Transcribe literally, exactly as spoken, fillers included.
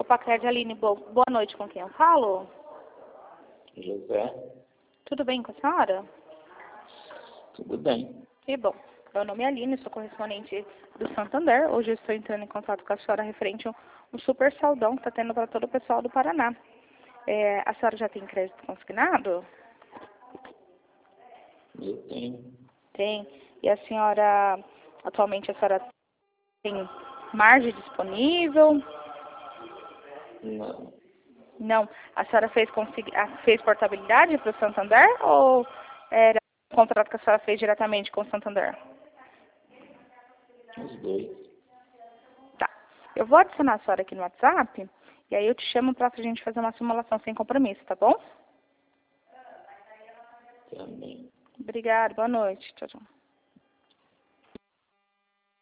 Pacred Aline, bo- boa noite, com quem eu falo? José, Tudo bem com a senhora? tudo bem. Que bom. Meu nome é Aline, sou correspondente do Santander. Hoje eu estou entrando em contato com a senhora referente a um, um super saldão que está tendo para todo o pessoal do Paraná. É, a senhora já tem crédito consignado? Eu tenho. Tem. E a senhora, atualmente, a senhora tem margem disponível? Não, Não. A senhora fez, consegui- ah, fez portabilidade para o Santander ou era um contrato que a senhora fez diretamente com o Santander? os dois. Tá. Eu vou adicionar a senhora aqui no WhatsApp e aí eu te chamo para a gente fazer uma simulação sem compromisso, tá bom? Também. Obrigada. Boa noite. Tchau, tchau.